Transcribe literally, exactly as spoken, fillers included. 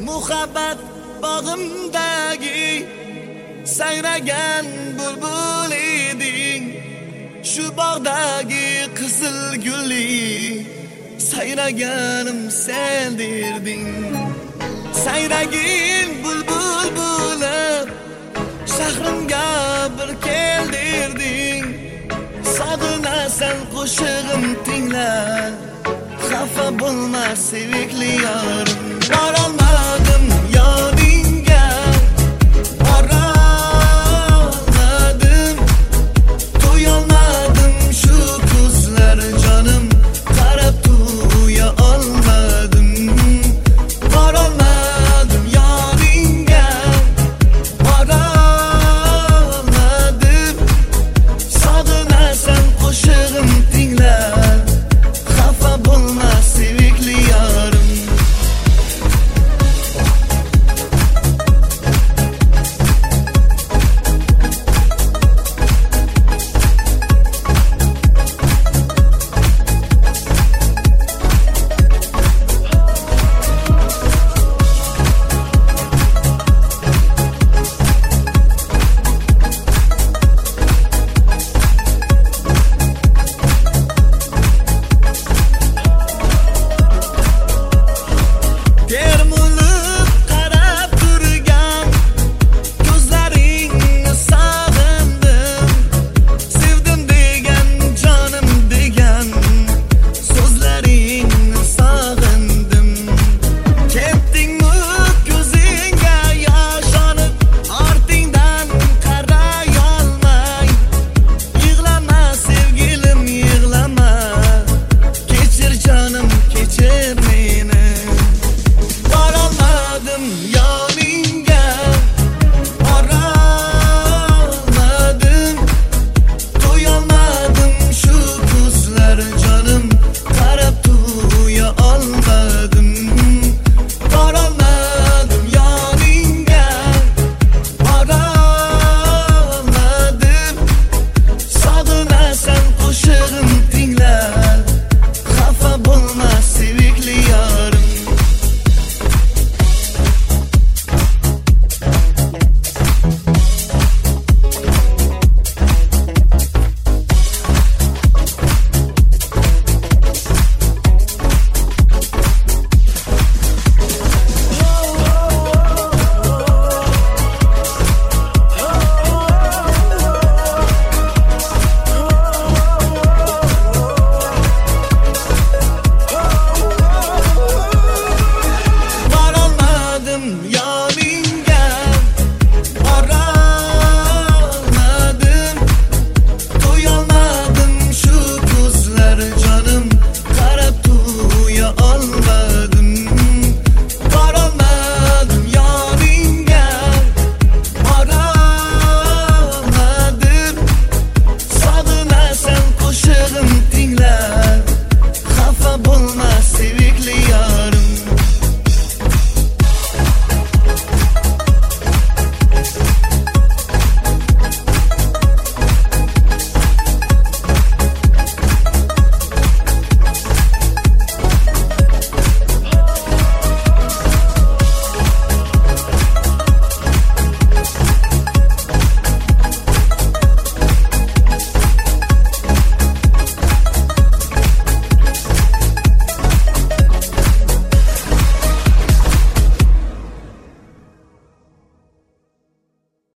muhabbat bog'imdagi sayragan bulbul eding. Shu bog'dagi qizil gulli sayraganim sen derding. Sayragin bulbul bo'lib shahrimga bir kel derding. Sog'inasan qo'shig'im tingla, xafa bo'lma sevikli yorim. Borolmadim yoningga, borolmadim, to'yolmadim shu ko'zlar jonim, qarab to'ya olmadim. Borolmadim yoningga, borolmadim, sog'inasan qo'shig'im tingla, xafa bo'lma sevikli yorim. Olma